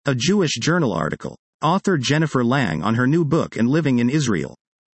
A Jewish Journal article. Author Jennifer Lang on her new book and living in Israel.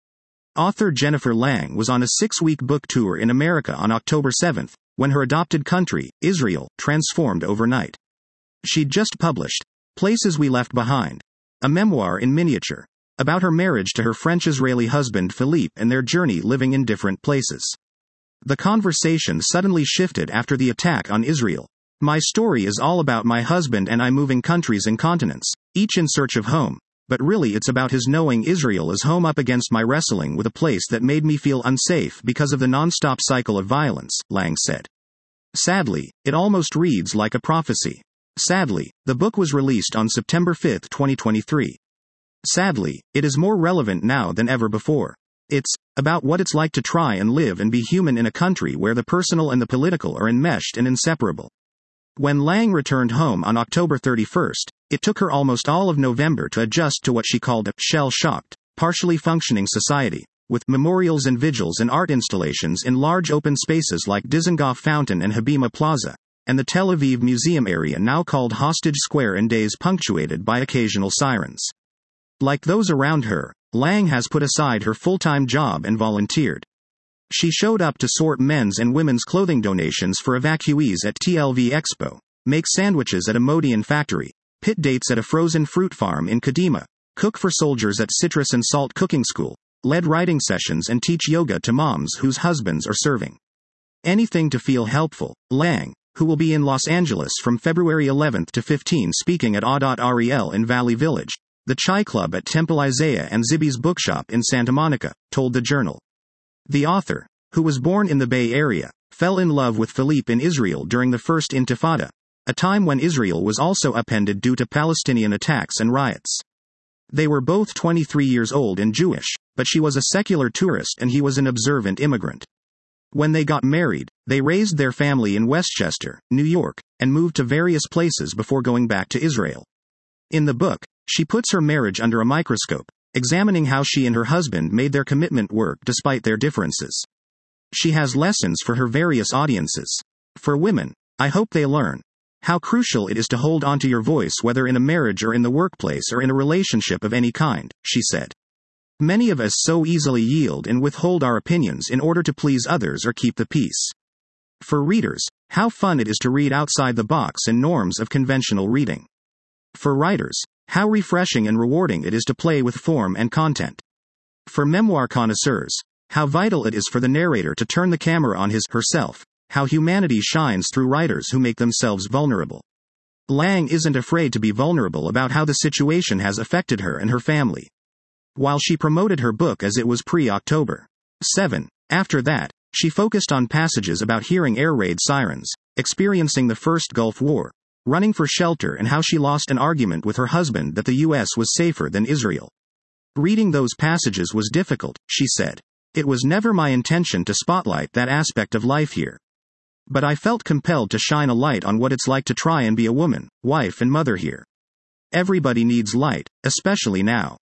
Author Jennifer Lang was on a 6-week book tour in America on October 7, when her adopted country, Israel, transformed overnight. She'd just published Places We Left Behind, a memoir in miniature, about her marriage to her French-Israeli husband Philippe and their journey living in different places. The conversation suddenly shifted after the attack on Israel. My story is all about my husband and I moving countries and continents, each in search of home, but really it's about his knowing Israel is home up against my wrestling with a place that made me feel unsafe because of the non-stop cycle of violence, Lang said. Sadly, it almost reads like a prophecy. Sadly, the book was released on September 5, 2023. Sadly, it is more relevant now than ever before. It's about what it's like to try and live and be human in a country where the personal and the political are enmeshed and inseparable. When Lang returned home on October 31, it took her almost all of November to adjust to what she called a shell-shocked, partially functioning society, with memorials and vigils and art installations in large open spaces like Dizengoff Fountain and Habima Plaza, and the Tel Aviv Museum area now called Hostage Square, and days punctuated by occasional sirens. Like those around her, Lang has put aside her full-time job and volunteered. She showed up to sort men's and women's clothing donations for evacuees at TLV Expo, make sandwiches at a Modian factory, pit dates at a frozen fruit farm in Kadima, cook for soldiers at citrus and salt cooking school, lead writing sessions and teach yoga to moms whose husbands are serving. Anything to feel helpful. Lang, who will be in Los Angeles from February 11 to 15 speaking at Ariel in Valley Village, the Chai Club at Temple Isaiah and Zibby's Bookshop in Santa Monica, told the Journal. The author, who was born in the Bay Area, fell in love with Philippe in Israel during the First Intifada, a time when Israel was also upended due to Palestinian attacks and riots. They were both 23 years old and Jewish, but she was a secular tourist and he was an observant immigrant. When they got married, they raised their family in Westchester, New York, and moved to various places before going back to Israel. In the book, she puts her marriage under a microscope, examining how she and her husband made their commitment work despite their differences. She has lessons for her various audiences. For women, I hope they learn how crucial it is to hold onto your voice whether in a marriage or in the workplace or in a relationship of any kind, she said. Many of us so easily yield and withhold our opinions in order to please others or keep the peace. For readers, how fun it is to read outside the box and norms of conventional reading. For writers, how refreshing and rewarding it is to play with form and content. For memoir connoisseurs, how vital it is for the narrator to turn the camera on herself, how humanity shines through writers who make themselves vulnerable. Lang isn't afraid to be vulnerable about how the situation has affected her and her family. While she promoted her book as it was pre-October 7, after that, she focused on passages about hearing air raid sirens, experiencing the First Gulf War, running for shelter, and how she lost an argument with her husband that the U.S. was safer than Israel. Reading those passages was difficult, she said. It was never my intention to spotlight that aspect of life here. But I felt compelled to shine a light on what it's like to try and be a woman, wife and mother here. Everybody needs light, especially now.